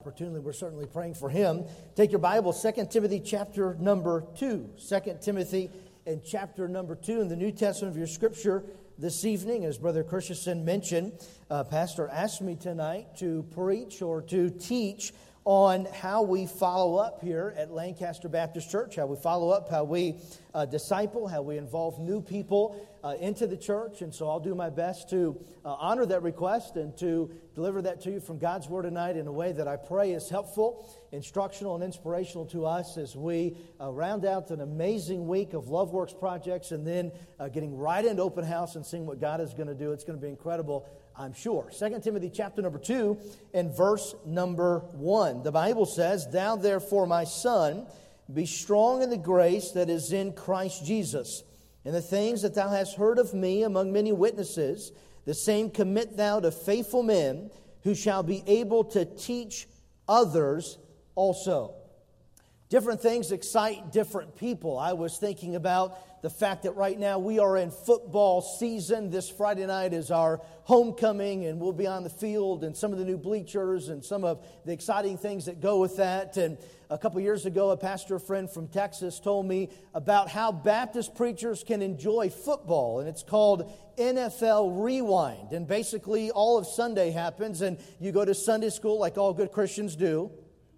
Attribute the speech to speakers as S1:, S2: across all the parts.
S1: opportunely. We're certainly praying for him. Take your Bible, 2 Timothy chapter number 2. 2 Timothy and chapter number 2 in the New Testament of your Scripture this evening. As Brother Christensen mentioned, Pastor asked me tonight to preach or to teach on how we follow up here at Lancaster Baptist Church, how we follow up, how we disciple, how we involve new people into the church. And so I'll do my best to honor that request and to deliver that to you from God's Word tonight in a way that I pray is helpful, instructional, and inspirational to us as we round out an amazing week of LoveWorks projects and then getting right into open house and seeing what God is going to do. It's going to be incredible, I'm sure. 2 Timothy chapter number 2 and verse number 1. The Bible says, "Thou therefore, my son, be strong in the grace that is in Christ Jesus. And the things that thou hast heard of me among many witnesses, the same commit thou to faithful men who shall be able to teach others also." Different things excite different people. I was thinking about the fact that right now we are in football season. This Friday night is our homecoming, and we'll be on the field and some of the new bleachers and some of the exciting things that go with that. And a couple years ago, a pastor friend from Texas told me about how Baptist preachers can enjoy football, and it's called NFL Rewind. And basically, all of Sunday happens, and you go to Sunday school like all good Christians do,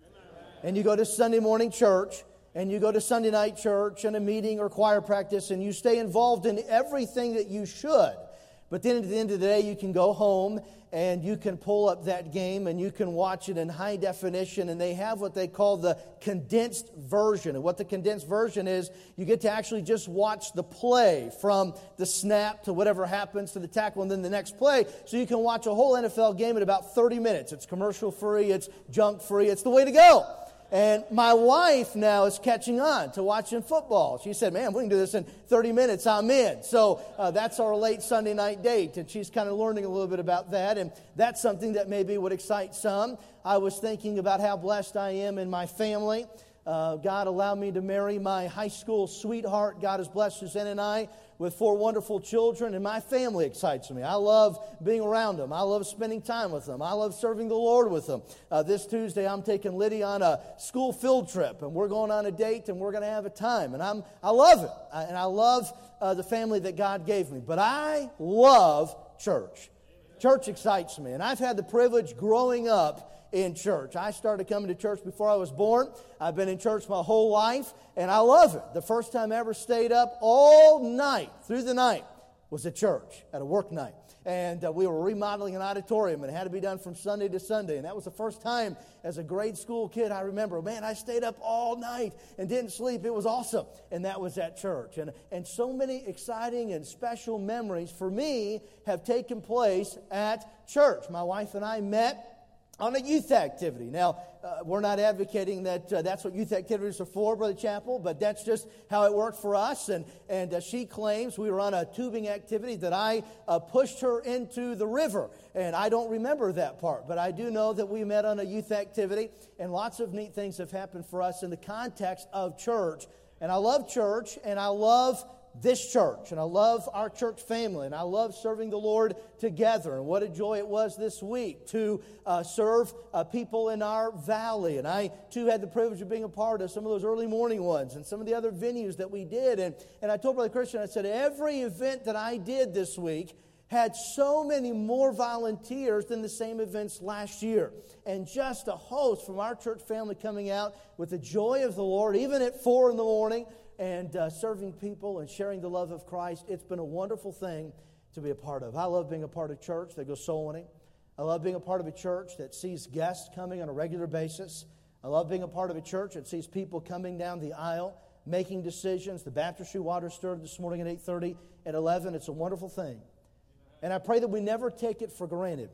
S1: and you go to Sunday morning church, and you go to Sunday night church and a meeting or choir practice, and you stay involved in everything that you should. But then at the end of the day, you can go home and you can pull up that game and you can watch it in high definition. And they have what they call the condensed version. And what the condensed version is, you get to actually just watch the play from the snap to whatever happens to the tackle and then the next play. So you can watch a whole NFL game in about 30 minutes. It's commercial free, it's junk free, it's the way to go. And my wife now is catching on to watching football. She said, "Man, we can do this in 30 minutes. I'm in." So that's our late Sunday night date. And she's kind of learning a little bit about that. And that's something that maybe would excite some. I was thinking about how blessed I am in my family. God allowed me to marry my high school sweetheart. God has blessed Suzanne and I with 4 wonderful children, and my family excites me. I love being around them. I love spending time with them. I love serving the Lord with them. This Tuesday, I'm taking Liddy on a school field trip, and we're going on a date, and we're going to have a time. And I love it, and I love the family that God gave me. But I love church. Church excites me, and I've had the privilege growing up in church. I started coming to church before I was born. I've been in church my whole life, and I love it. The first time I ever stayed up all night, through the night, was at church, at a work night. And we were remodeling an auditorium, and it had to be done from Sunday to Sunday. And that was the first time as a grade school kid I remember, man, I stayed up all night and didn't sleep. It was awesome. And that was at church. And so many exciting and special memories for me have taken place at church. My wife and I met on a youth activity. Now, we're not advocating that that's what youth activities are for, Brother Chappell, but that's just how it worked for us. And she claims we were on a tubing activity that I pushed her into the river. And I don't remember that part, but I do know that we met on a youth activity, and lots of neat things have happened for us in the context of church. And I love church, and I love this church, and I love our church family, and I love serving the Lord together. And what a joy it was this week to serve people in our valley. And I, too, had the privilege of being a part of some of those early morning ones and some of the other venues that we did. And I told Brother Christian, I said, every event that I did this week had so many more volunteers than the same events last year. And just a host from our church family coming out with the joy of the Lord, even at 4 in the morning, and serving people and sharing the love of Christ. It's been a wonderful thing to be a part of. I love being a part of church that goes soul winning. I love being a part of a church that sees guests coming on a regular basis. I love being a part of a church that sees people coming down the aisle, making decisions. The baptistry water stirred this morning at 8:30 at 11. It's a wonderful thing. And I pray that we never take it for granted.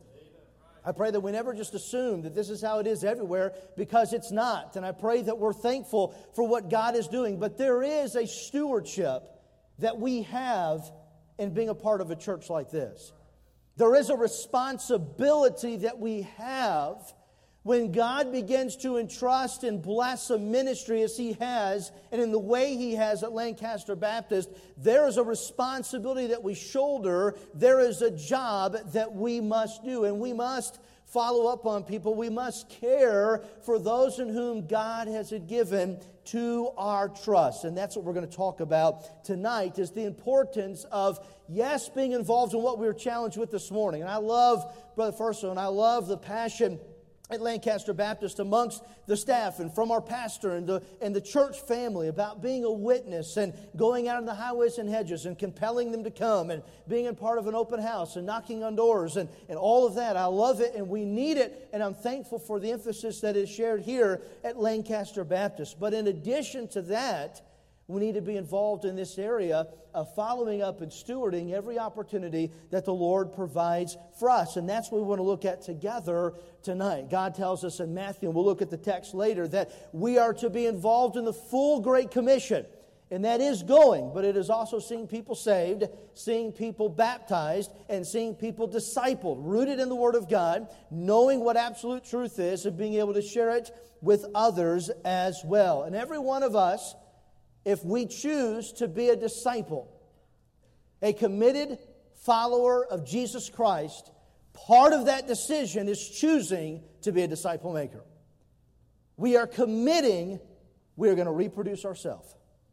S1: I pray that we never just assume that this is how it is everywhere, because it's not. And I pray that we're thankful for what God is doing. But there is a stewardship that we have in being a part of a church like this. There is a responsibility that we have when God begins to entrust and bless a ministry as He has, and in the way He has at Lancaster Baptist. There is a responsibility that we shoulder. There is a job that we must do, and we must follow up on people. We must care for those in whom God has given to our trust. And that's what we're going to talk about tonight, is the importance of, yes, being involved in what we were challenged with this morning. And I love, Brother Furso, and I love the passion at Lancaster Baptist amongst the staff and from our pastor and the church family about being a witness and going out on the highways and hedges and compelling them to come and being a part of an open house and knocking on doors and all of that. I love it, and we need it, and I'm thankful for the emphasis that is shared here at Lancaster Baptist. But in addition to that, we need to be involved in this area of following up and stewarding every opportunity that the Lord provides for us. And that's what we want to look at together tonight. God tells us in Matthew, and we'll look at the text later, that we are to be involved in the full Great Commission. And that is going, but it is also seeing people saved, seeing people baptized, and seeing people discipled, rooted in the Word of God, knowing what absolute truth is, and being able to share it with others as well. And every one of us, if we choose to be a disciple, a committed follower of Jesus Christ, part of that decision is choosing to be a disciple maker. We are committing, we are going to reproduce ourselves.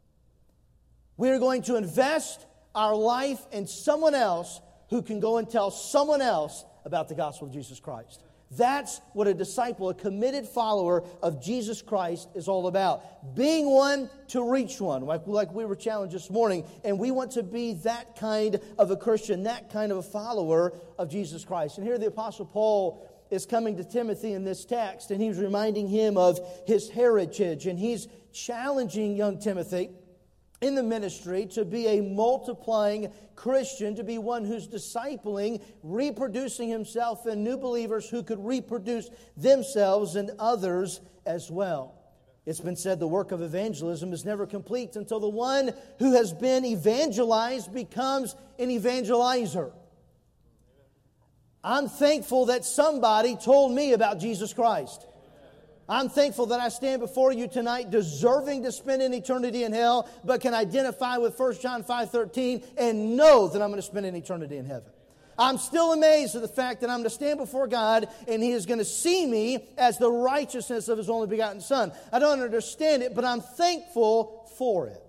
S1: We are going to invest our life in someone else who can go and tell someone else about the gospel of Jesus Christ. That's what a disciple, a committed follower of Jesus Christ is all about. Being one to reach one, like we were challenged this morning. And we want to be that kind of a Christian, that kind of a follower of Jesus Christ. And here the Apostle Paul is coming to Timothy in this text, and he's reminding him of his heritage. And he's challenging young Timothy in the ministry to be a multiplying Christian, to be one who's discipling, reproducing himself in new believers who could reproduce themselves and others as well. It's been said the work of evangelism is never complete until the one who has been evangelized becomes an evangelizer. I'm thankful that somebody told me about Jesus Christ. I'm thankful that I stand before you tonight deserving to spend an eternity in hell, but can identify with 1 John 5:13 and know that I'm going to spend an eternity in heaven. I'm still amazed at the fact that I'm going to stand before God and He is going to see me as the righteousness of His only begotten Son. I don't understand it, but I'm thankful for it.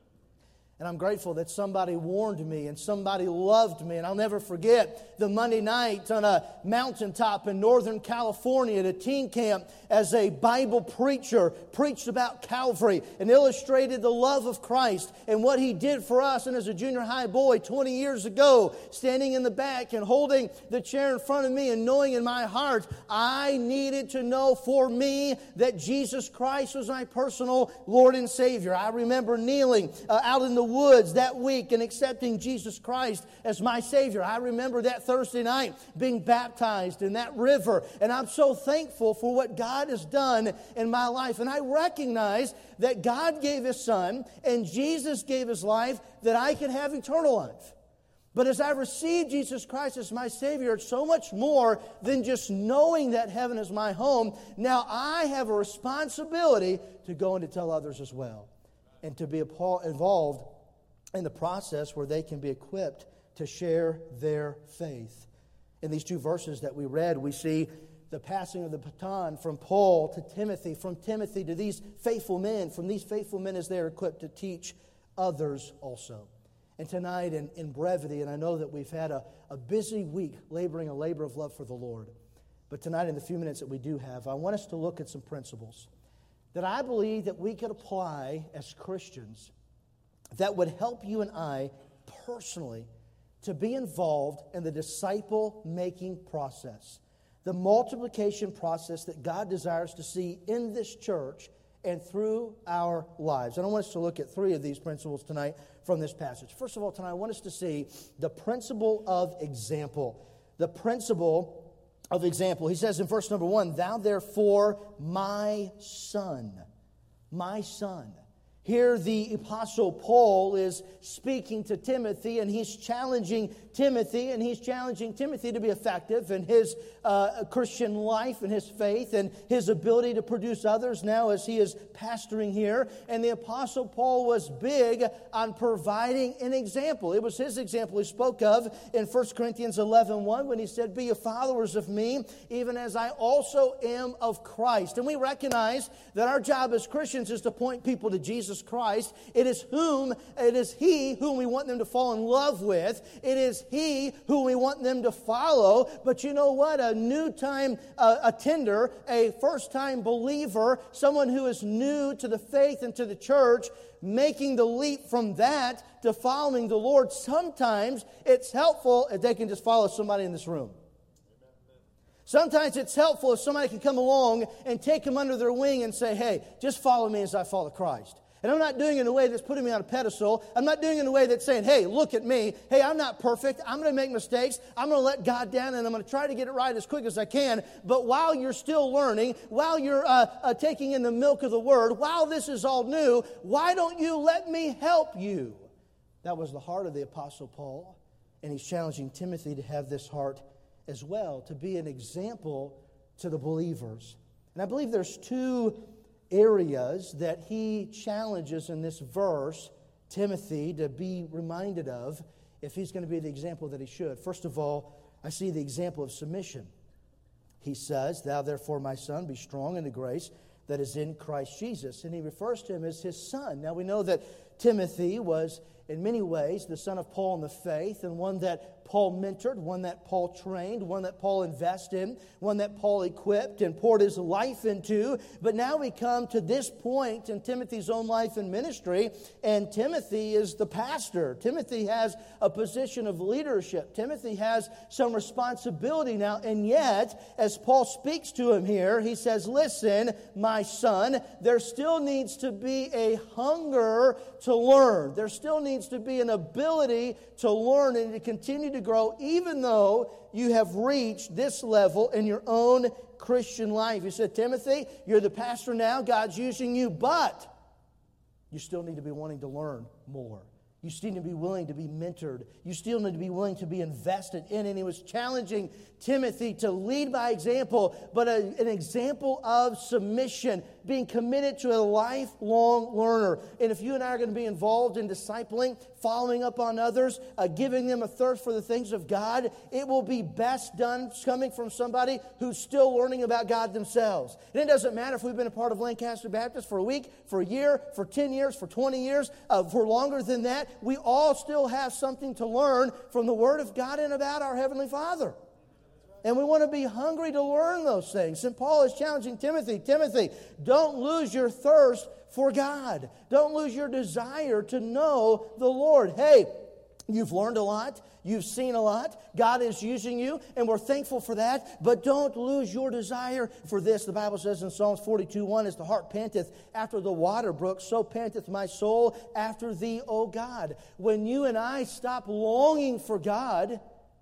S1: And I'm grateful that somebody warned me and somebody loved me. And I'll never forget the Monday night on a mountaintop in Northern California at a teen camp as a Bible preacher preached about Calvary and illustrated the love of Christ and what He did for us. And as a junior high boy 20 years ago, standing in the back and holding the chair in front of me and knowing in my heart I needed to know for me that Jesus Christ was my personal Lord and Savior. I remember kneeling out in the woods that week and accepting Jesus Christ as my Savior. I remember that Thursday night being baptized in that river, and I'm so thankful for what God has done in my life. And I recognize that God gave His Son and Jesus gave His life that I could have eternal life. But as I received Jesus Christ as my Savior, it's so much more than just knowing that heaven is my home. Now I have a responsibility to go and to tell others as well, and to be involved in the process where they can be equipped to share their faith. In these two verses that we read, we see the passing of the baton from Paul to Timothy, from Timothy to these faithful men, from these faithful men as they are equipped to teach others also. And tonight, in brevity, and I know that we've had a busy week laboring a labor of love for the Lord, but tonight in the few minutes that we do have, I want us to look at some principles that I believe that we could apply as Christians that would help you and I personally to be involved in the disciple-making process, the multiplication process that God desires to see in this church and through our lives. And I want us to look at three of these principles tonight from this passage. First of all, tonight I want us to see the principle of example. The principle of example. He says in verse number 1, "Thou therefore, my son." Here the Apostle Paul is speaking to Timothy, and he's challenging Timothy, and he's challenging Timothy to be effective in his Christian life and his faith and his ability to produce others now as he is pastoring here. And the Apostle Paul was big on providing an example. It was his example he spoke of in 1 Corinthians 11:1 when he said, "Be ye followers of me, even as I also am of Christ." And we recognize that our job as Christians is to point people to Jesus Christ. It is He whom we want them to fall in love with. It is He who we want them to follow. But you know what? A new-time attender, a first-time believer, someone who is new to the faith and to the church, making the leap from that to following the Lord, sometimes it's helpful if they can just follow somebody in this room. Sometimes it's helpful if somebody can come along and take them under their wing and say, "Hey, just follow me as I follow Christ." And I'm not doing it in a way that's putting me on a pedestal. I'm not doing it in a way that's saying, "Hey, look at me. Hey, I'm not perfect. I'm going to make mistakes. I'm going to let God down, and I'm going to try to get it right as quick as I can." But while you're still learning, while you're taking in the milk of the Word, while this is all new, why don't you let me help you? That was the heart of the Apostle Paul. And he's challenging Timothy to have this heart as well, to be an example to the believers. And I believe there's two areas that he challenges in this verse Timothy to be reminded of if he's going to be the example that he should. First of all, I see the example of submission. He says, "Thou therefore, my son, be strong in the grace that is in Christ Jesus." And he refers to him as his son. Now we know that Timothy was in many ways the son of Paul in the faith, and one that Paul mentored, one that Paul trained, one that Paul invested in, one that Paul equipped and poured his life into. But now we come to this point in Timothy's own life and ministry, and Timothy is the pastor. Timothy has a position of leadership. Timothy has some responsibility now, and yet, as Paul speaks to him here, he says, "Listen, my son, there still needs to be a hunger to learn. There still needs to be an ability to learn and to continue to grow, even though you have reached this level in your own Christian life." He said, "Timothy, you're the pastor now. God's using you, but you still need to be wanting to learn more. You still need to be willing to be mentored. You still need to be willing to be invested in." And he was challenging Timothy to lead by example, but an example of submission, being committed to a lifelong learner. And if you and I are going to be involved in discipling, following up on others, giving them a thirst for the things of God, it will be best done coming from somebody who's still learning about God themselves. And it doesn't matter if we've been a part of Lancaster Baptist for a week, for a year, for 10 years, for 20 years, for longer than that. We all still have something to learn from the Word of God and about our Heavenly Father. And we want to be hungry to learn those things. And Paul is challenging Timothy. Timothy, don't lose your thirst for God. Don't lose your desire to know the Lord. Hey, you've learned a lot. You've seen a lot. God is using you, and we're thankful for that. But don't lose your desire for this. The Bible says in Psalms 42:1, "As the hart panteth after the water brook, so panteth my soul after thee, O God." When you and I stop longing for God,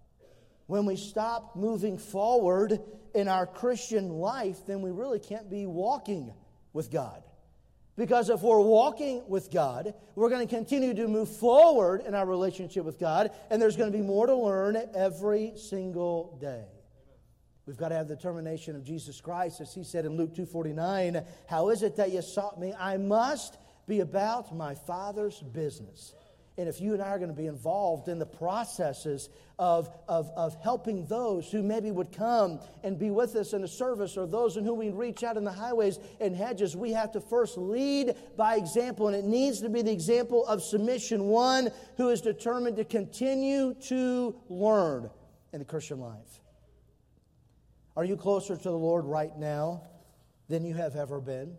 S1: when we stop moving forward in our Christian life, then we really can't be walking with God. Because if we're walking with God, we're going to continue to move forward in our relationship with God, and there's going to be more to learn every single day. We've got to have the determination of Jesus Christ, as He said in Luke 2:49, "How is it that you sought me? I must be about my Father's business." And if you and I are going to be involved in the processes of helping those who maybe would come and be with us in a service, or those in whom we reach out in the highways and hedges, we have to first lead by example. And it needs to be the example of submission, one who is determined to continue to learn in the Christian life. Are you closer to the Lord right now than you have ever been?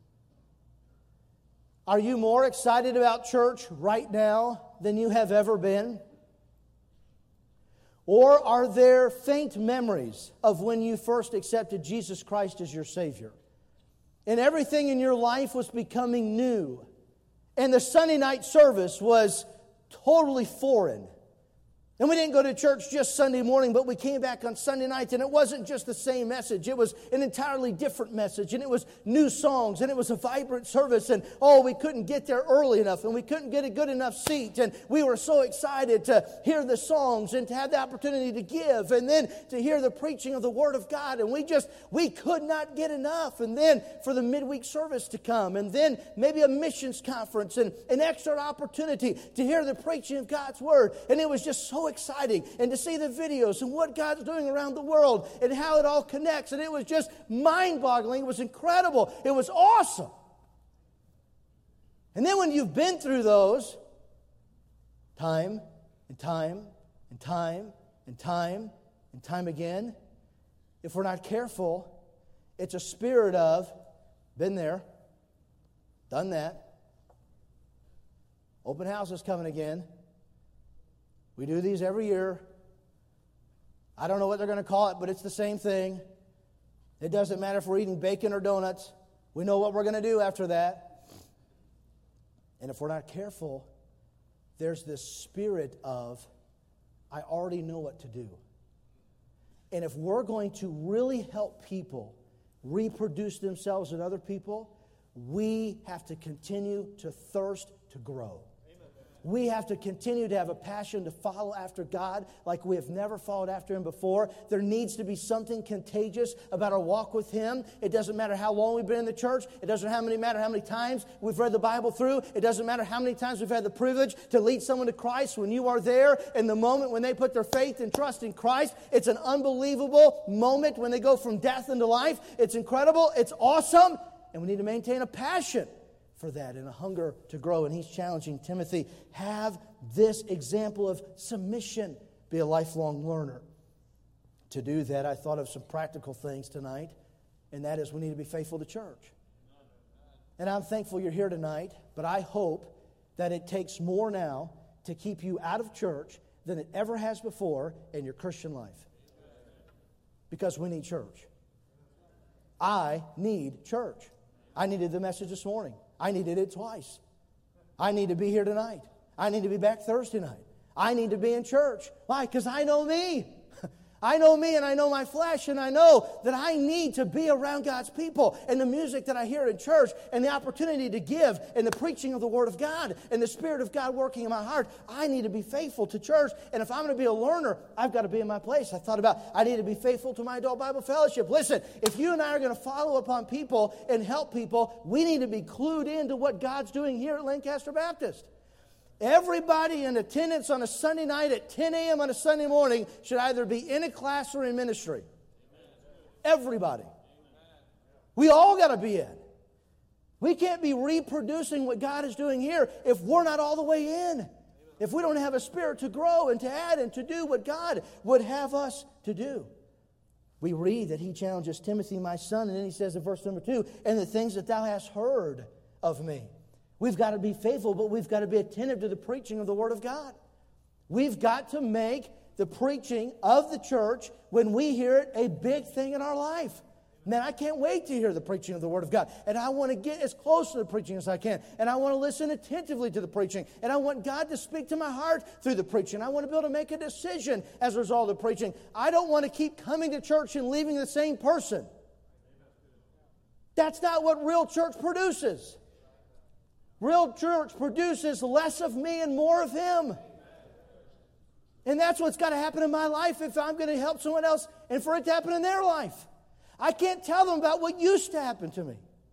S1: Are you more excited about church right now than you have ever been? Or are there faint memories of when you first accepted Jesus Christ as your Savior, and everything in your life was becoming new, and the Sunday night service was totally foreign, And we didn't go to church just Sunday morning, but we came back on Sunday nights, and it wasn't just the same message. It was an entirely different message, and it was new songs, and it was a vibrant service, and we couldn't get there early enough, and we couldn't get a good enough seat, and we were so excited to hear the songs and to have the opportunity to give, and then to hear the preaching of the Word of God, and we could not get enough, and then for the midweek service to come, and then maybe a missions conference, and an extra opportunity to hear the preaching of God's Word, and it was just so exciting, and to see the videos and what God's doing around the world and how it all connects, and it was just mind-boggling. It was incredible. It was awesome. And then when you've been through those time and time and time and time and time again, if we're not careful, it's a spirit of been there, done that, open house is coming again. We do these every year. I don't know what they're going to call it, but it's the same thing. It doesn't matter if we're eating bacon or donuts. We know what we're going to do after that. And if we're not careful, there's this spirit of, I already know what to do. And if we're going to really help people reproduce themselves in other people, we have to continue to thirst to grow. We have to continue to have a passion to follow after God like we have never followed after Him before. There needs to be something contagious about our walk with Him. It doesn't matter how long we've been in the church. It doesn't matter how many times we've read the Bible through. It doesn't matter how many times we've had the privilege to lead someone to Christ. When you are there in the moment when they put their faith and trust in Christ, it's an unbelievable moment when they go from death into life. It's incredible. It's awesome. And we need to maintain a passion for that and a hunger to grow. And he's challenging Timothy, have this example of submission, be a lifelong learner. To do that, I thought of some practical things tonight, and that is we need to be faithful to church. And I'm thankful you're here tonight, but I hope that it takes more now to keep you out of church than it ever has before in your Christian life. Because we need church. I need church. I needed the message this morning. I needed it twice. I need to be here tonight. I need to be back Thursday night. I need to be in church. Why? Because I know me. I know me and I know my flesh, and I know that I need to be around God's people, and the music that I hear in church and the opportunity to give and the preaching of the Word of God and the Spirit of God working in my heart. I need to be faithful to church, and if I'm going to be a learner, I've got to be in my place. I thought about I need to be faithful to my adult Bible fellowship. Listen, if you and I are going to follow upon people and help people, we need to be clued into what God's doing here at Lancaster Baptist. Everybody in attendance on a Sunday night at 10 a.m. on a Sunday morning should either be in a class or in ministry. Everybody. We all got to be in. We can't be reproducing what God is doing here if we're not all the way in. If we don't have a spirit to grow and to add and to do what God would have us to do. We read that he challenges Timothy, my son, and then he says in verse number 2, and the things that thou hast heard of me. We've got to be faithful, but we've got to be attentive to the preaching of the Word of God. We've got to make the preaching of the church, when we hear it, a big thing in our life. Man, I can't wait to hear the preaching of the Word of God. And I want to get as close to the preaching as I can. And I want to listen attentively to the preaching. And I want God to speak to my heart through the preaching. I want to be able to make a decision as a result of the preaching. I don't want to keep coming to church and leaving the same person. That's not what real church produces. Real church produces less of me and more of Him. And that's what's got to happen in my life if I'm going to help someone else and for it to happen in their life. I can't tell them about what used to happen to me.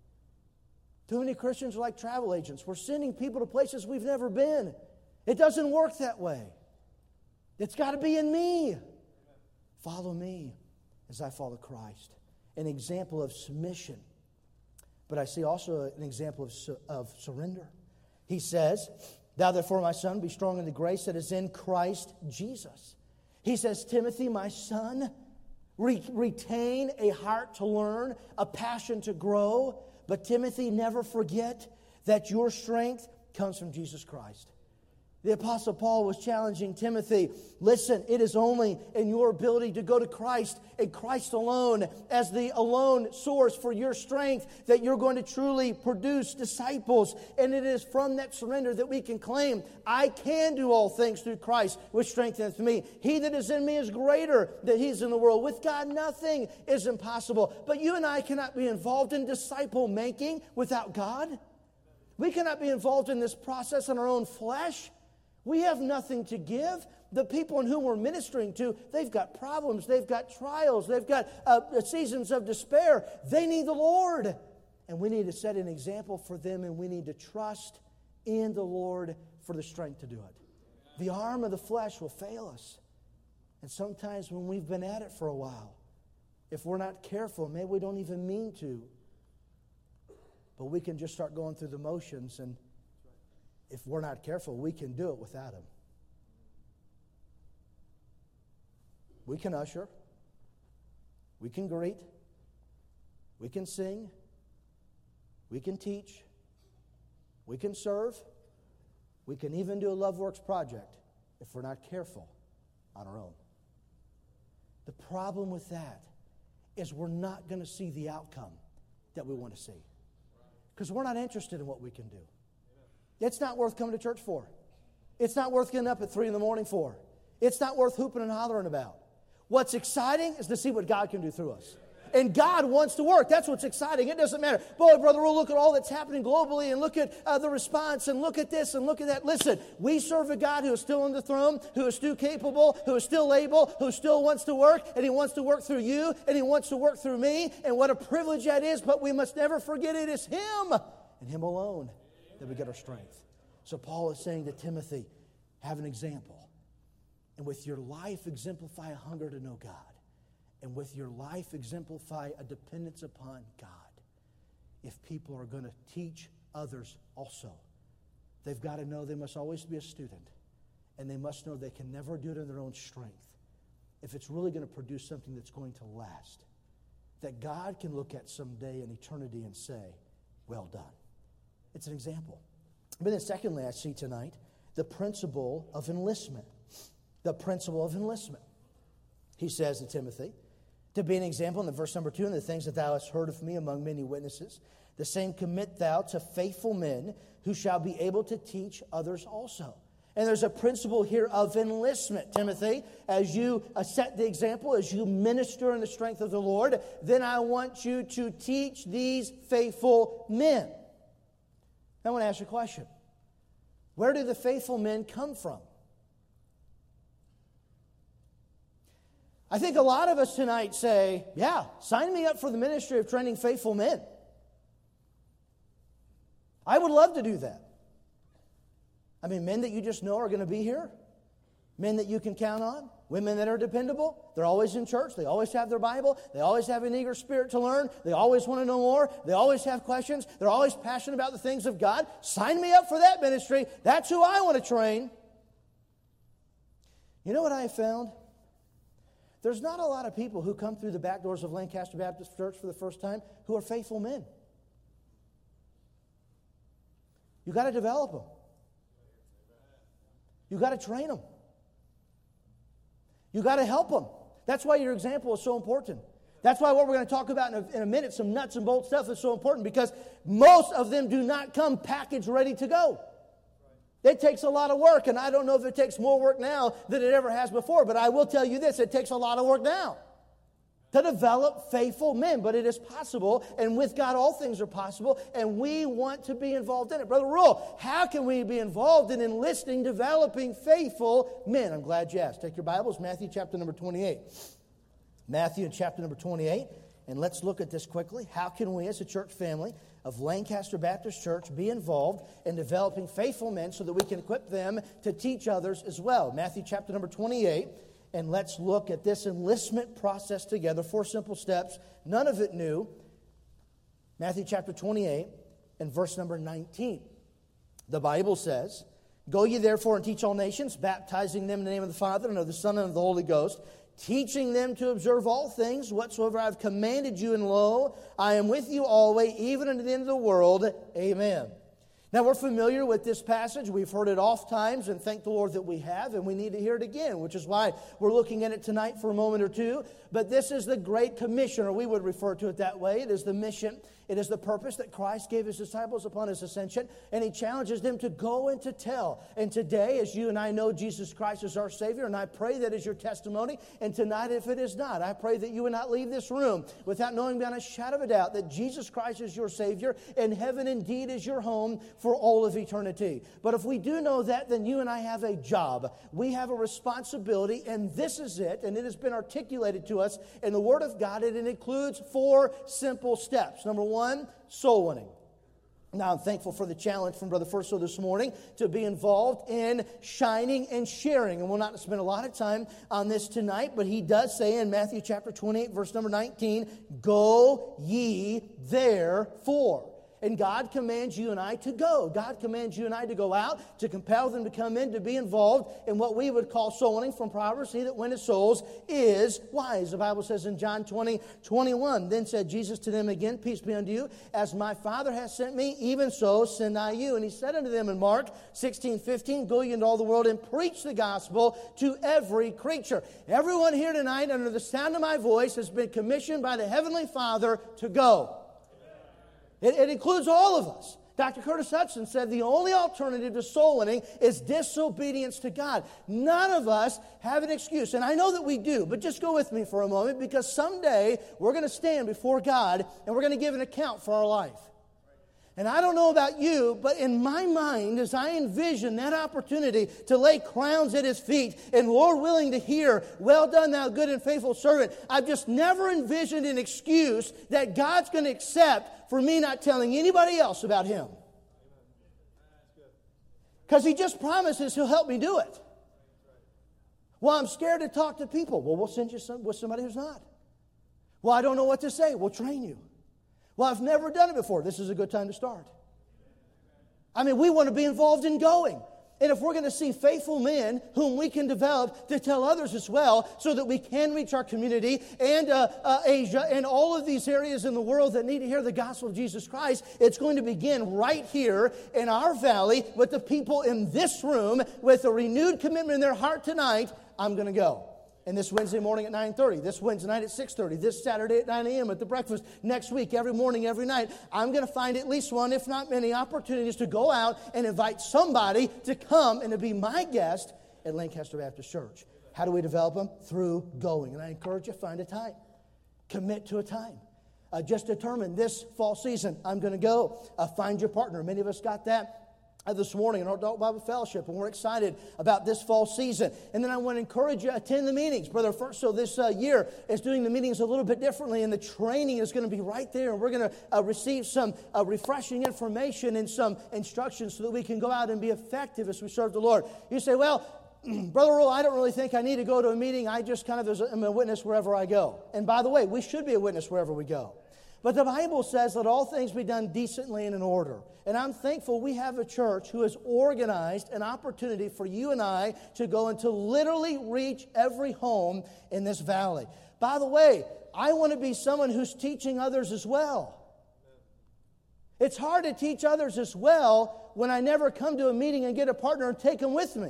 S1: Too many Christians are like travel agents. We're sending people to places we've never been. It doesn't work that way. It's got to be in me. Follow me as I follow Christ. An example of submission. But I see also an example of surrender. He says, thou therefore, my son, be strong in the grace that is in Christ Jesus. He says, Timothy, my son, retain a heart to learn, a passion to grow. But Timothy, never forget that your strength comes from Jesus Christ. The Apostle Paul was challenging Timothy. Listen, it is only in your ability to go to Christ and Christ alone as the alone source for your strength that you're going to truly produce disciples. And it is from that surrender that we can claim, I can do all things through Christ, which strengtheneth me. He that is in me is greater than he is in the world. With God, nothing is impossible. But you and I cannot be involved in disciple making without God. We cannot be involved in this process in our own flesh. We have nothing to give. The people in whom we're ministering to, they've got problems, they've got trials, they've got seasons of despair. They need the Lord. And we need to set an example for them, and we need to trust in the Lord for the strength to do it. The arm of the flesh will fail us. And sometimes when we've been at it for a while, if we're not careful, maybe we don't even mean to, but we can just start going through the motions, and if we're not careful, we can do it without Him. We can usher. We can greet. We can sing. We can teach. We can serve. We can even do a LoveWorks project if we're not careful on our own. The problem with that is we're not going to see the outcome that we want to see, because we're not interested in what we can do. It's not worth coming to church for. It's not worth getting up at 3 in the morning for. It's not worth hooping and hollering about. What's exciting is to see what God can do through us. And God wants to work. That's what's exciting. It doesn't matter. Boy, Brother, we'll look at all that's happening globally and look at the response and look at this and look at that. Listen, we serve a God who is still on the throne, who is still capable, who is still able, who still wants to work, and He wants to work through you, and He wants to work through me. And what a privilege that is, but we must never forget it is Him and Him alone that we get our strength. So Paul is saying to Timothy, have an example. And with your life, exemplify a hunger to know God. And with your life, exemplify a dependence upon God. If people are going to teach others also, they've got to know they must always be a student. And they must know they can never do it in their own strength. If it's really going to produce something that's going to last, that God can look at someday in eternity and say, well done. It's an example. But then secondly, I see tonight the principle of enlistment. The principle of enlistment. He says to Timothy, to be an example in the verse number 2, and the things that thou hast heard of me among many witnesses, the same commit thou to faithful men who shall be able to teach others also. And there's a principle here of enlistment, Timothy. As you set the example, as you minister in the strength of the Lord, then I want you to teach these faithful men. I want to ask you a question. Where do the faithful men come from? I think a lot of us tonight say, yeah, sign me up for the ministry of training faithful men. I would love to do that. I mean, men that you just know are going to be here. Men that you can count on. Women that are dependable. They're always in church. They always have their Bible. They always have an eager spirit to learn. They always want to know more. They always have questions. They're always passionate about the things of God. Sign me up for that ministry. That's who I want to train. You know what I found? There's not a lot of people who come through the back doors of Lancaster Baptist Church for the first time who are faithful men. You got to develop them. You got to train them. You got to help them. That's why your example is so important. That's why what we're going to talk about in a minute, some nuts and bolts stuff, is so important, because most of them do not come packaged ready to go. It takes a lot of work, and I don't know if it takes more work now than it ever has before, but I will tell you this, it takes a lot of work now to develop faithful men, but it is possible, and with God all things are possible, and we want to be involved in it. Brother Rule, how can we be involved in enlisting, developing faithful men? I'm glad you asked. Take your Bibles, Matthew chapter number 28. Matthew chapter number 28, and let's look at this quickly. How can we as a church family of Lancaster Baptist Church be involved in developing faithful men so that we can equip them to teach others as well? Matthew chapter number 28. And let's look at this enlistment process together. 4 simple steps, none of it new. Matthew chapter 28 and verse number 19. The Bible says, Go ye therefore and teach all nations, baptizing them in the name of the Father and of the Son and of the Holy Ghost, teaching them to observe all things whatsoever I have commanded you, and lo, I am with you always, even unto the end of the world. Amen. Now, we're familiar with this passage. We've heard it oft times, and thank the Lord that we have, and we need to hear it again, which is why we're looking at it tonight for a moment or two. But this is the Great Commission, or we would refer to it that way. It is the mission. It is the purpose that Christ gave His disciples upon His ascension, and He challenges them to go and to tell. And today, as you and I know Jesus Christ is our Savior, and I pray that is your testimony, and tonight, if it is not, I pray that you would not leave this room without knowing beyond a shadow of a doubt that Jesus Christ is your Savior, and heaven indeed is your home for all of eternity. But if we do know that, then you and I have a job. We have a responsibility, and this is it, and it has been articulated to us in the Word of God, and it includes 4 simple steps. Number 1, soul winning. Now, I'm thankful for the challenge from Brother Furso this morning to be involved in shining and sharing. And we'll not spend a lot of time on this tonight, but he does say in Matthew chapter 28, verse number 19, "Go ye therefore." And God commands you and I to go. God commands you and I to go out, to compel them to come in, to be involved in what we would call soul winning from Proverbs. He that winneth souls is wise. The Bible says in John 20:21, "Then said Jesus to them again, Peace be unto you. As my Father hath sent me, even so send I you. And He said unto them in Mark 16:15, Go ye into all the world and preach the gospel to every creature." Everyone here tonight, under the sound of my voice, has been commissioned by the Heavenly Father to go. It includes all of us. Dr. Curtis Hudson said the only alternative to soul winning is disobedience to God. None of us have an excuse. And I know that we do, but just go with me for a moment, because someday we're going to stand before God and we're going to give an account for our life. And I don't know about you, but in my mind, as I envision that opportunity to lay crowns at His feet and, Lord willing, to hear, "Well done, thou good and faithful servant," I've just never envisioned an excuse that God's going to accept for me not telling anybody else about Him. Because He just promises He'll help me do it. Well, I'm scared to talk to people. Well, we'll send you with somebody who's not. Well, I don't know what to say. We'll train you. Well, I've never done it before. This is a good time to start. I mean, we want to be involved in going. And if we're going to see faithful men whom we can develop to tell others as well, so that we can reach our community and Asia and all of these areas in the world that need to hear the gospel of Jesus Christ, it's going to begin right here in our valley with the people in this room with a renewed commitment in their heart tonight. I'm going to go. And this Wednesday morning at 9:30, this Wednesday night at 6:30, this Saturday at 9 a.m. at the breakfast, next week, every morning, every night, I'm going to find at least one, if not many, opportunities to go out and invite somebody to come and to be my guest at Lancaster Baptist Church. How do we develop them? Through going. And I encourage you, find a time. Commit to a time. Just determine this fall season, I'm going to go. Find your partner. Many of us got that this morning in our Adult Bible Fellowship, and we're excited about this fall season. And then I want to encourage you to attend the meetings. Brother Furso this year is doing the meetings a little bit differently, and the training is going to be right there, and we're going to receive some refreshing information and some instructions so that we can go out and be effective as we serve the Lord. You say, "Well, Brother Earl, I don't really think I need to go to a meeting. I just kind of am a witness wherever I go." And by the way, we should be a witness wherever we go. But the Bible says, "Let all things be done decently and in order." And I'm thankful we have a church who has organized an opportunity for you and I to go and to literally reach every home in this valley. By the way, I want to be someone who's teaching others as well. It's hard to teach others as well when I never come to a meeting and get a partner and take them with me.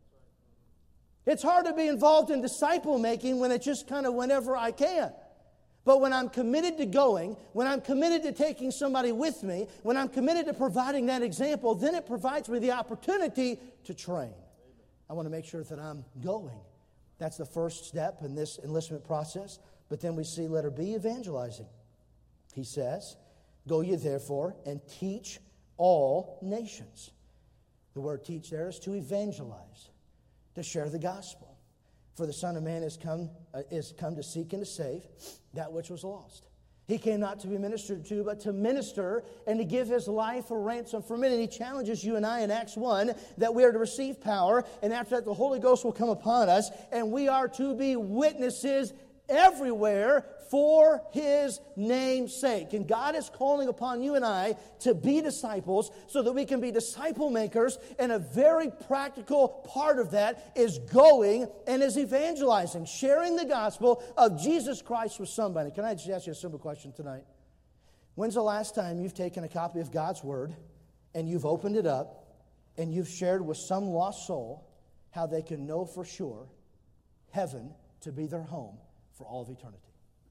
S1: It's hard to be involved in disciple making when it's just kind of whenever I can. But when I'm committed to going, when I'm committed to taking somebody with me, when I'm committed to providing that example, then it provides me the opportunity to train. I want to make sure that I'm going. That's the first step in this enlistment process. But then we see letter B, evangelizing. He says, "Go ye therefore and teach all nations." The word teach there is to evangelize, to share the gospel. For the Son of Man is come to seek and to save that which was lost. He came not to be ministered to, but to minister and to give His life a ransom for many. And He challenges you and I in Acts 1 that we are to receive power, and after that the Holy Ghost will come upon us, and we are to be witnesses everywhere for His name's sake. And God is calling upon you and I to be disciples so that we can be disciple makers, and a very practical part of that is going and is evangelizing, sharing the gospel of Jesus Christ with somebody. Can I just ask you a simple question tonight? When's the last time you've taken a copy of God's Word and you've opened it up, and you've shared with some lost soul how they can know for sure heaven to be their home for all of eternity.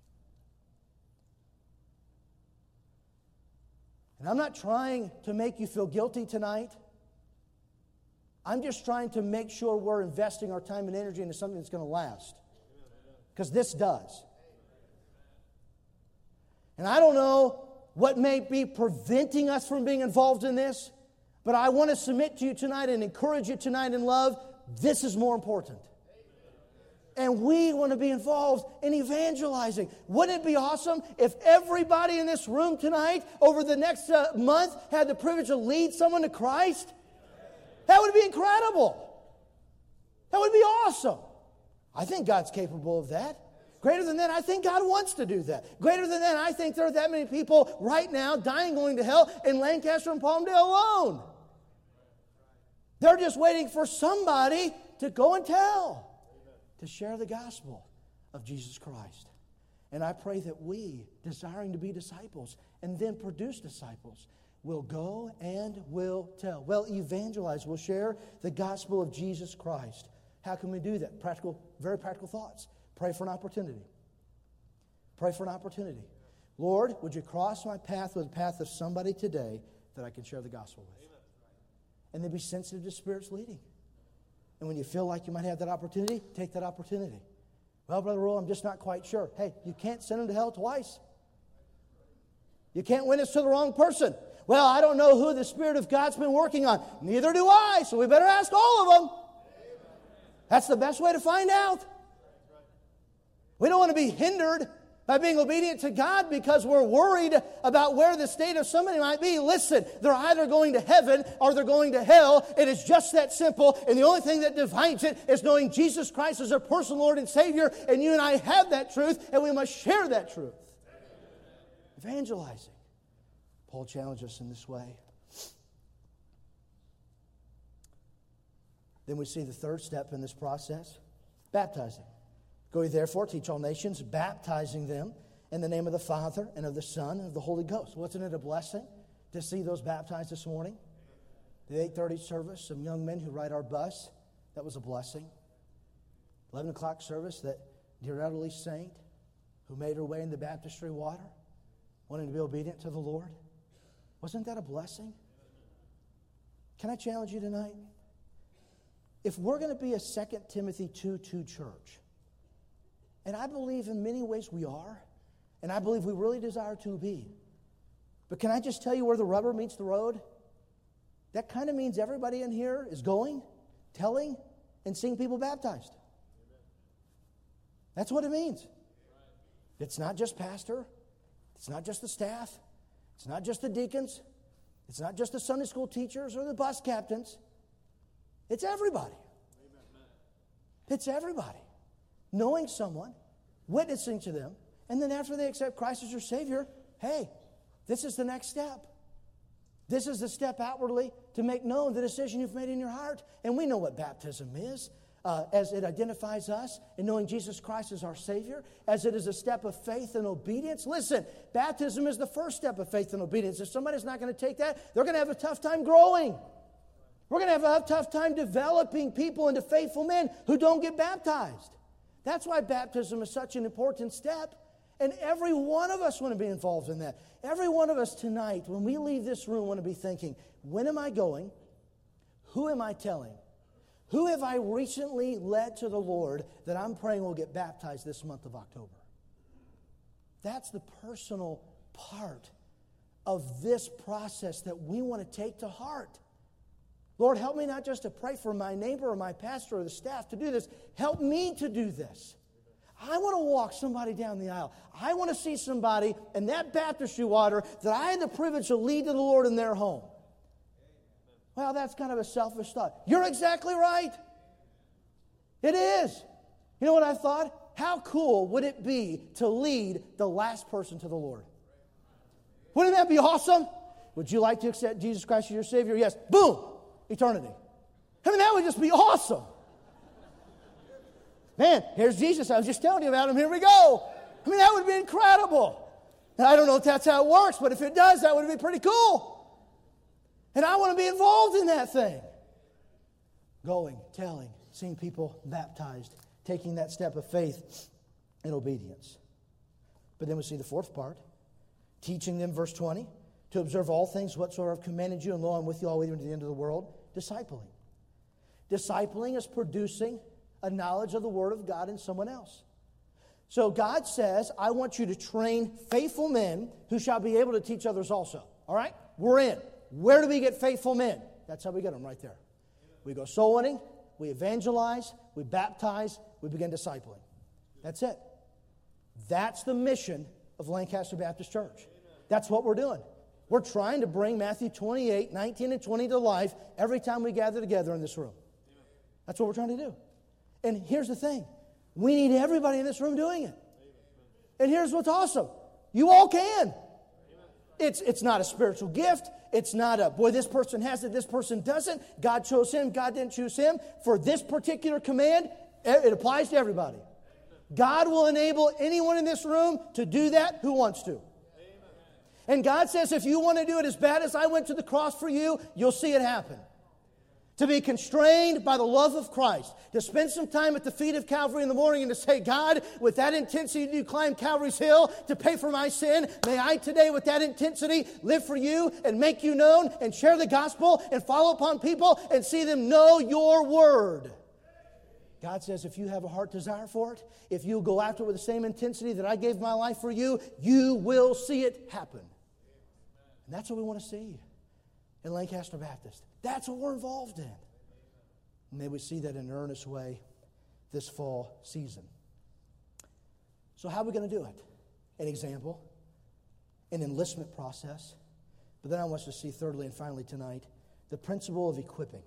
S1: And I'm not trying to make you feel guilty tonight. I'm just trying to make sure we're investing our time and energy into something that's going to last. Because this does. And I don't know what may be preventing us from being involved in this, but I want to submit to you tonight and encourage you tonight in love. This is more important. And we want to be involved in evangelizing. Wouldn't it be awesome if everybody in this room tonight over the next month had the privilege to lead someone to Christ? That would be incredible. That would be awesome. I think God's capable of that. Greater than that, I think God wants to do that. Greater than that, I think there are that many people right now dying, going to hell in Lancaster and Palmdale alone. They're just waiting for somebody to go and tell, to share the gospel of Jesus Christ. And I pray that we, desiring to be disciples and then produce disciples, will go and will tell. Well, evangelize, will share the gospel of Jesus Christ. How can we do that? Practical, very practical thoughts. Pray for an opportunity. Pray for an opportunity. Lord, would you cross my path with the path of somebody today that I can share the gospel with? And then be sensitive to Spirit's leading. And when you feel like you might have that opportunity, take that opportunity. Well, Brother Roll, I'm just not quite sure. Hey, you can't send them to hell twice. You can't witness to the wrong person. Well, I don't know who the Spirit of God's been working on. Neither do I, so we better ask all of them. That's the best way to find out. We don't want to be hindered by being obedient to God because we're worried about where the state of somebody might be. Listen, they're either going to heaven or they're going to hell. It is just that simple. And the only thing that divides it is knowing Jesus Christ as our personal Lord and Savior. And you and I have that truth, and we must share that truth. Evangelizing. Paul challenged us in this way. Then we see the third step in this process, baptizing. Go ye therefore, teach all nations, baptizing them in the name of the Father and of the Son and of the Holy Ghost. Wasn't it a blessing to see those baptized this morning? The 8:30 service, some young men who ride our bus, that was a blessing. 11 o'clock service, that dear elderly saint who made her way in the baptistry water, wanting to be obedient to the Lord. Wasn't that a blessing? Can I challenge you tonight? If we're going to be a 2 Timothy 2:2 church, and I believe in many ways we are, and I believe we really desire to be, but can I just tell you where the rubber meets the road? That kind of means everybody in here is going, telling, and seeing people baptized. That's what it means. It's not just pastor. It's not just the staff. It's not just the deacons. It's not just the Sunday school teachers or the bus captains. It's everybody. It's everybody. Knowing someone, witnessing to them, and then after they accept Christ as your Savior, hey, this is the next step. This is the step outwardly to make known the decision you've made in your heart. And we know what baptism is, as it identifies us in knowing Jesus Christ as our Savior, as it is a step of faith and obedience. Listen, baptism is the first step of faith and obedience. If somebody's not going to take that, they're going to have a tough time growing. We're going to have a tough time developing people into faithful men who don't get baptized. That's why baptism is such an important step. And every one of us want to be involved in that. Every one of us tonight, when we leave this room, want to be thinking, when am I going? Who am I telling? Who have I recently led to the Lord that I'm praying will get baptized this month of October? That's the personal part of this process that we want to take to heart. Lord, help me not just to pray for my neighbor or my pastor or the staff to do this. Help me to do this. I want to walk somebody down the aisle. I want to see somebody in that baptistry water that I had the privilege to lead to the Lord in their home. Well, that's kind of a selfish thought. You're exactly right. It is. You know what I thought? How cool would it be to lead the last person to the Lord? Wouldn't that be awesome? Would you like to accept Jesus Christ as your Savior? Yes. Boom. Eternity. I mean, that would just be awesome. Man, here's Jesus. I was just telling you about him. Here we go. I mean, that would be incredible. And I don't know if that's how it works, but if it does, that would be pretty cool. And I want to be involved in that thing. Going, telling, seeing people baptized, taking that step of faith and obedience. But then we see the fourth part. Teaching them, verse 20, to observe all things whatsoever I've commanded you, and lo, I'm with you all even to the end of the world. Discipling. Discipling is producing a knowledge of the Word of God in someone else. So God says, I want you to train faithful men who shall be able to teach others also. All right? We're in. Where do we get faithful men? That's how we get them, right there. We go soul winning, we evangelize, we baptize, we begin discipling. That's it. That's the mission of Lancaster Baptist Church. That's what we're doing. We're trying to bring Matthew 28, 19, and 20 to life every time we gather together in this room. That's what we're trying to do. And here's the thing. We need everybody in this room doing it. And here's what's awesome. You all can. It's not a spiritual gift. It's not a, boy, this person has it, this person doesn't. God chose him, God didn't choose him. For this particular command, it applies to everybody. God will enable anyone in this room to do that who wants to. And God says, if you want to do it as bad as I went to the cross for you, you'll see it happen. To be constrained by the love of Christ. To spend some time at the feet of Calvary in the morning and to say, God, with that intensity you climb Calvary's hill to pay for my sin, may I today with that intensity live for you and make you known and share the gospel and follow upon people and see them know your word. God says if you have a heart desire for it, if you go after it with the same intensity that I gave my life for you, you will see it happen. And that's what we want to see in Lancaster Baptist. That's what we're involved in. And may we see that in an earnest way this fall season. So how are we going to do it? An example, an enlistment process. But then I want us to see thirdly and finally tonight, the principle of equipping.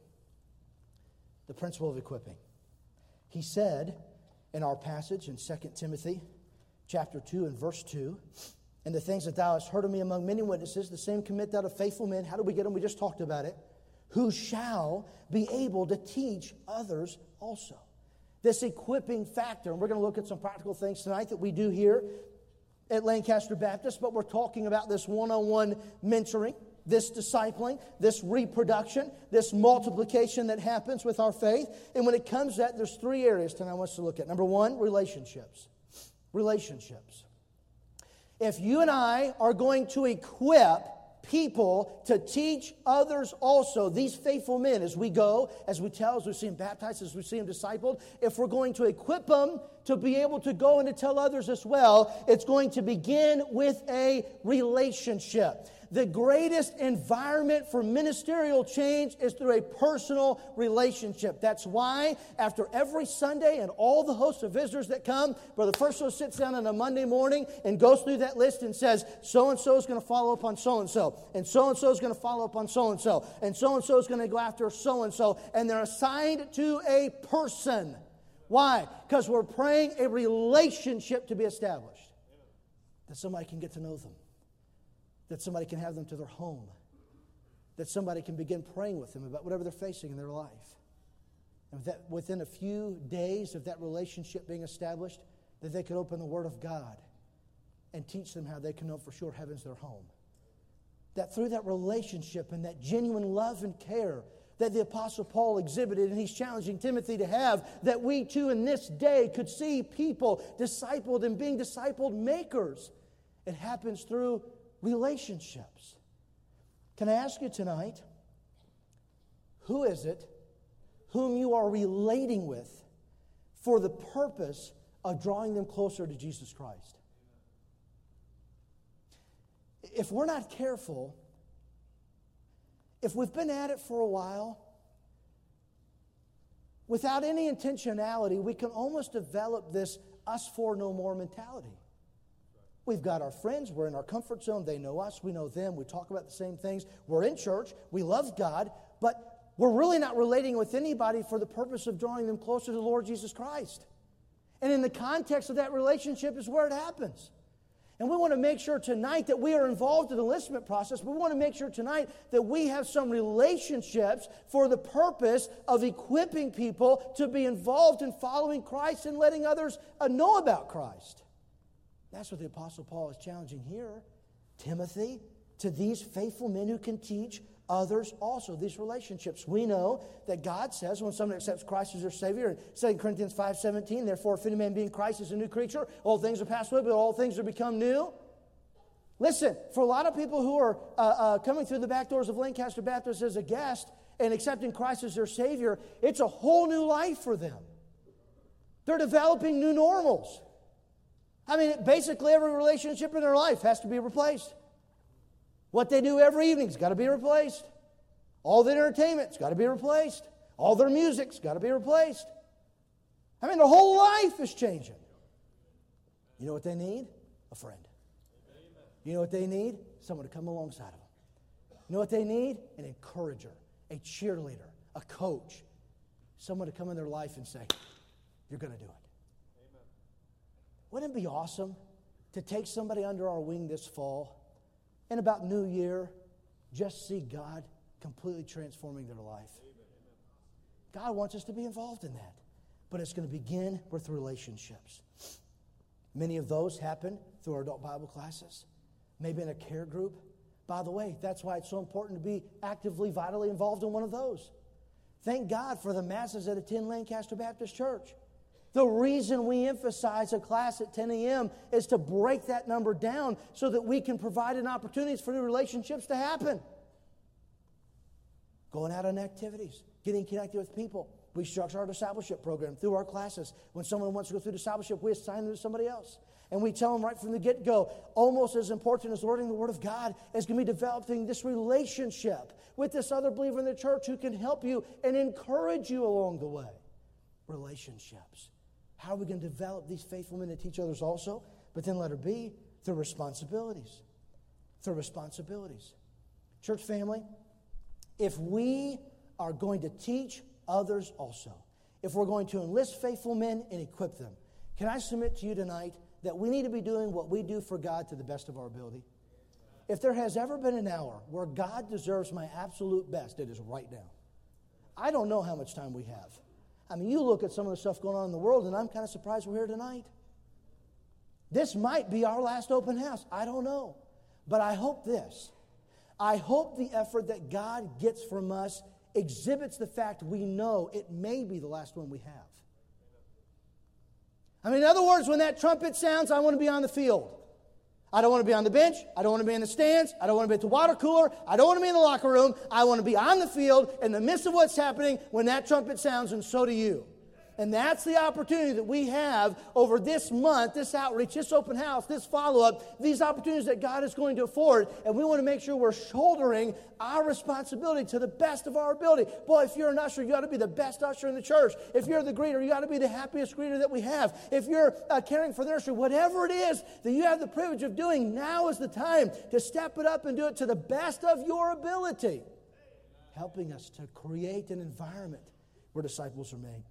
S1: The principle of equipping. He said in our passage in 2 Timothy chapter 2 and verse 2, and the things that thou hast heard of me among many witnesses, the same commit thou to faithful men. How do we get them? We just talked about it. Who shall be able to teach others also. This equipping factor, and we're going to look at some practical things tonight that we do here at Lancaster Baptist, but we're talking about this one-on-one mentoring, this discipling, this reproduction, this multiplication that happens with our faith. And when it comes to that, there's three areas tonight I want us to look at. Number one, relationships. Relationships. If you and I are going to equip people to teach others also, these faithful men, as we go, as we tell, as we see them baptized, as we see them discipled, if we're going to equip them to be able to go and to tell others as well, it's going to begin with a relationship. The greatest environment for ministerial change is through a personal relationship. That's why after every Sunday and all the hosts of visitors that come, Brother Firso sits down on a Monday morning and goes through that list and says, so-and-so is going to follow up on so-and-so, and so-and-so is going to follow up on so-and-so, and so-and-so is going to go after so-and-so, and they're assigned to a person. Why? Because we're praying a relationship to be established. That somebody can get to know them. That somebody can have them to their home. That somebody can begin praying with them about whatever they're facing in their life. And that within a few days of that relationship being established, that they could open the Word of God and teach them how they can know for sure heaven's their home. That through that relationship and that genuine love and care that the Apostle Paul exhibited, and he's challenging Timothy to have, that we too in this day could see people discipled and being discipled makers. It happens through relationships. Can I ask you tonight, who is it whom you are relating with for the purpose of drawing them closer to Jesus Christ? If we're not careful, if we've been at it for a while, without any intentionality, we can almost develop this us for no more mentality. We've got our friends, we're in our comfort zone, they know us, we know them, we talk about the same things, we're in church, we love God, but we're really not relating with anybody for the purpose of drawing them closer to the Lord Jesus Christ. And in the context of that relationship is where it happens. And we want to make sure tonight that we are involved in the enlistment process, but we want to make sure tonight that we have some relationships for the purpose of equipping people to be involved in following Christ and letting others know about Christ. That's what the Apostle Paul is challenging here. Timothy, to these faithful men who can teach others also. These relationships. We know that God says when someone accepts Christ as their Savior, in 2 Corinthians 5:17, therefore if any man be in Christ is a new creature, all things are passed away, but all things are become new. Listen, for a lot of people who are coming through the back doors of Lancaster Baptist as a guest and accepting Christ as their Savior, it's a whole new life for them. They're developing new normals. I mean, basically every relationship in their life has to be replaced. What they do every evening's got to be replaced. All the entertainment's got to be replaced. All their music's got to be replaced. I mean, their whole life is changing. You know what they need? A friend. You know what they need? Someone to come alongside of them. You know what they need? An encourager, a cheerleader, a coach. Someone to come in their life and say, you're going to do it. Amen. Wouldn't it be awesome to take somebody under our wing this fall and about New Year just see God completely transforming their life? Amen. God wants us to be involved in that. But it's going to begin with relationships. Many of those happen through our adult Bible classes. Maybe in a care group. By the way, that's why it's so important to be actively, vitally involved in one of those. Thank God for the masses that attend Lancaster Baptist Church. The reason we emphasize a class at 10 a.m. is to break that number down so that we can provide an opportunities for new relationships to happen. Going out on activities, getting connected with people. We structure our discipleship program through our classes. When someone wants to go through discipleship, we assign them to somebody else. And we tell them right from the get-go, almost as important as learning the Word of God is going to be developing this relationship with this other believer in the church who can help you and encourage you along the way. Relationships. How are we going to develop these faithful men to teach others also? But then letter B, through responsibilities. Through responsibilities. Church family, if we are going to teach others also, if we're going to enlist faithful men and equip them, can I submit to you tonight that we need to be doing what we do for God to the best of our ability? If there has ever been an hour where God deserves my absolute best, it is right now. I don't know how much time we have. I mean, you look at some of the stuff going on in the world, and I'm kind of surprised we're here tonight. This might be our last open house. I don't know. But I hope this. I hope the effort that God gets from us exhibits the fact we know it may be the last one we have. I mean, in other words, when that trumpet sounds, I want to be on the field. I don't want to be on the bench. I don't want to be in the stands. I don't want to be at the water cooler. I don't want to be in the locker room. I want to be on the field in the midst of what's happening when that trumpet sounds, and so do you. And that's the opportunity that we have over this month, this outreach, this open house, this follow-up, these opportunities that God is going to afford. And we want to make sure we're shouldering our responsibility to the best of our ability. Boy, if you're an usher, you ought to be the best usher in the church. If you're the greeter, you ought to be the happiest greeter that we have. If you're caring for the nursery, whatever it is that you have the privilege of doing, now is the time to step it up and do it to the best of your ability, helping us to create an environment where disciples are made.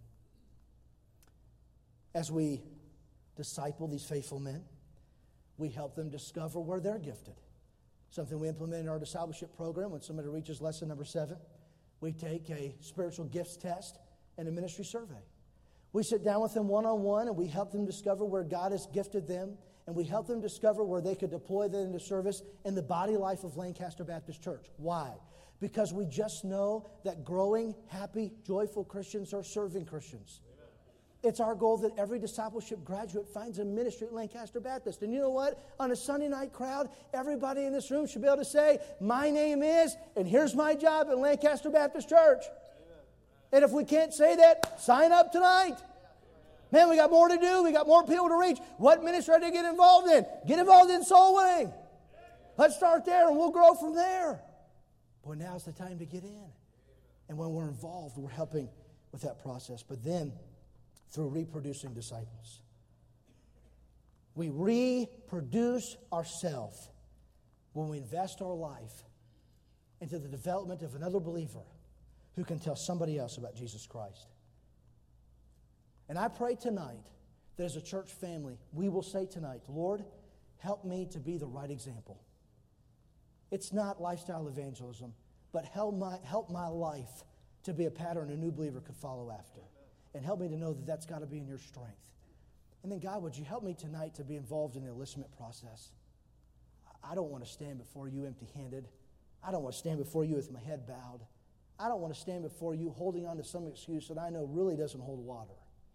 S1: As we disciple these faithful men, we help them discover where they're gifted. Something we implement in our discipleship program when somebody reaches lesson number 7. We take a spiritual gifts test and a ministry survey. We sit down with them one-on-one and we help them discover where God has gifted them, and we help them discover where they could deploy that into service in the body life of Lancaster Baptist Church. Why? Because we just know that growing, happy, joyful Christians are serving Christians. It's our goal that every discipleship graduate finds a ministry at Lancaster Baptist. And you know what? On a Sunday night crowd, everybody in this room should be able to say, my name is, and here's my job at Lancaster Baptist Church. Amen. And if we can't say that, sign up tonight. Man, we got more to do. We got more people to reach. What ministry are they get involved in? Get involved in soul winning. Let's start there and we'll grow from there. Boy, now's the time to get in. And when we're involved, we're helping with that process. But then, through reproducing disciples. We reproduce ourselves when we invest our life into the development of another believer who can tell somebody else about Jesus Christ. And I pray tonight that as a church family, we will say tonight, Lord, help me to be the right example. It's not lifestyle evangelism, but help my life to be a pattern a new believer could follow after. And help me to know that that's got to be in your strength. And then, God, would you help me tonight to be involved in the enlistment process? I don't want to stand before you empty-handed. I don't want to stand before you with my head bowed. I don't want to stand before you holding on to some excuse that I know really doesn't hold water.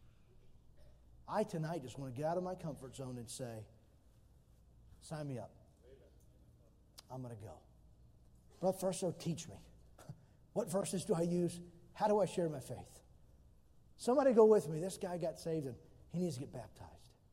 S1: I tonight just want to get out of my comfort zone and say, sign me up. I'm going to go. But first, so teach me. What verses do I use? How do I share my faith? Somebody go with me. This guy got saved and he needs to get baptized.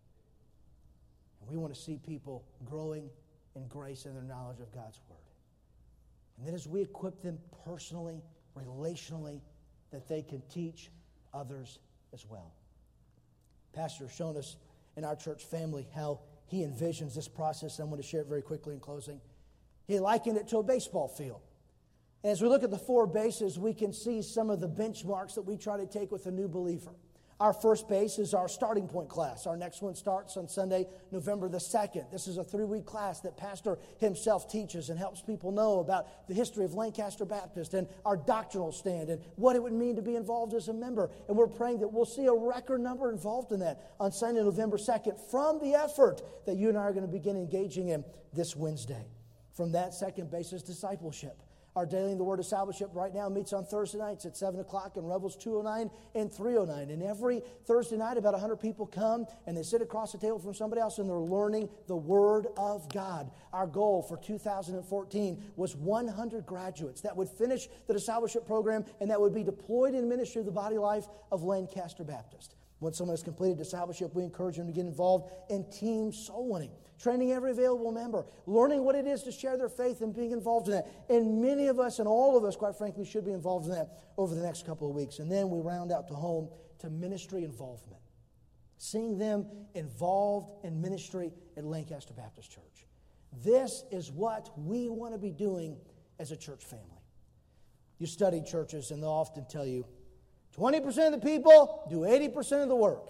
S1: And we want to see people growing in grace and their knowledge of God's Word. And then as we equip them personally, relationally, that they can teach others as well. Pastor has shown us in our church family how he envisions this process. I'm going to share it very quickly in closing. He likened it to a baseball field. And as we look at the 4 bases, we can see some of the benchmarks that we try to take with a new believer. Our first base is our starting point class. Our next one starts on Sunday, November the 2nd. This is a 3-week class that Pastor himself teaches and helps people know about the history of Lancaster Baptist and our doctrinal stand and what it would mean to be involved as a member. And we're praying that we'll see a record number involved in that on Sunday, November 2nd from the effort that you and I are going to begin engaging in this Wednesday. From that second base is discipleship. Our Daily in the Word Discipleship right now meets on Thursday nights at 7 o'clock in Revels 209 and 309. And every Thursday night, about 100 people come and they sit across the table from somebody else and they're learning the Word of God. Our goal for 2014 was 100 graduates that would finish the discipleship program and that would be deployed in ministry of the body life of Lancaster Baptist. Once someone has completed discipleship, we encourage them to get involved in team soul winning, training every available member, learning what it is to share their faith and being involved in that. And many of us and all of us, quite frankly, should be involved in that over the next couple of weeks. And then we round out to home to ministry involvement, seeing them involved in ministry at Lancaster Baptist Church. This is what we want to be doing as a church family. You study churches and they'll often tell you, 20% of the people do 80% of the work.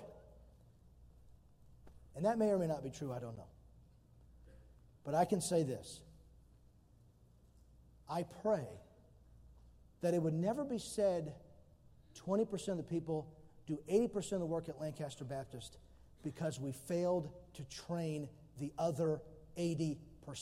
S1: And that may or may not be true, I don't know. But I can say this. I pray that it would never be said 20% of the people do 80% of the work at Lancaster Baptist because we failed to train the other 80%.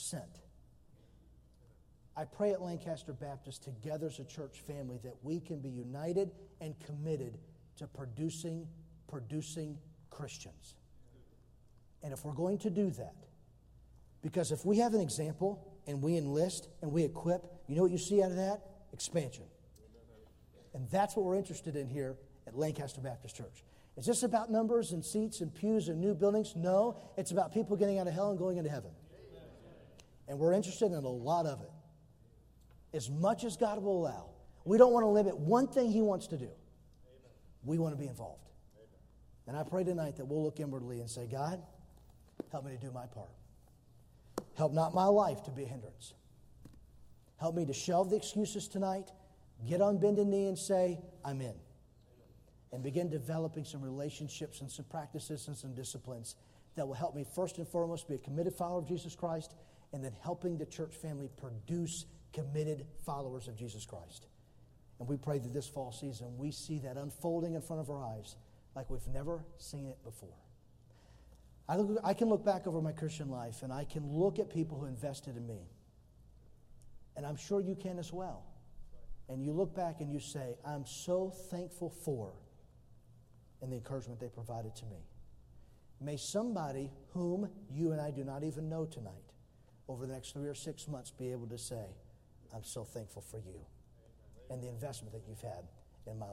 S1: I pray at Lancaster Baptist together as a church family that we can be united and committed to producing Christians. And if we're going to do that, because if we have an example and we enlist and we equip, you know what you see out of that? Expansion. And that's what we're interested in here at Lancaster Baptist Church. Is this about numbers and seats and pews and new buildings? No, it's about people getting out of hell and going into heaven. And we're interested in a lot of it. As much as God will allow. We don't want to limit one thing He wants to do. We want to be involved. And I pray tonight that we'll look inwardly and say, God, help me to do my part. Help not my life to be a hindrance. Help me to shelve the excuses tonight, get on bended knee and say, I'm in. And begin developing some relationships and some practices and some disciplines that will help me first and foremost be a committed follower of Jesus Christ, and then helping the church family produce committed followers of Jesus Christ. And we pray that this fall season we see that unfolding in front of our eyes like we've never seen it before. I can look back over my Christian life and I can look at people who invested in me. And I'm sure you can as well. And you look back and you say, I'm so thankful for and the encouragement they provided to me. May somebody whom you and I do not even know tonight, over the next 3 or 6 months, be able to say, I'm so thankful for you and the investment that you've had